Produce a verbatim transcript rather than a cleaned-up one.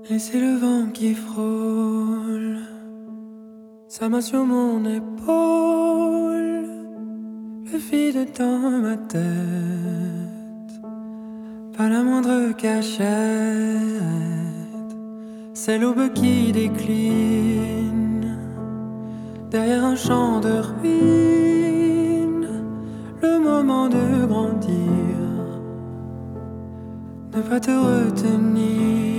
Laissez le vent qui frôle sa main sur mon épaule, le vide dans ma tête, pas la moindre cachette. C'est l'aube qui décline derrière un champ de ruines, le moment de grandir, ne pas te retenir.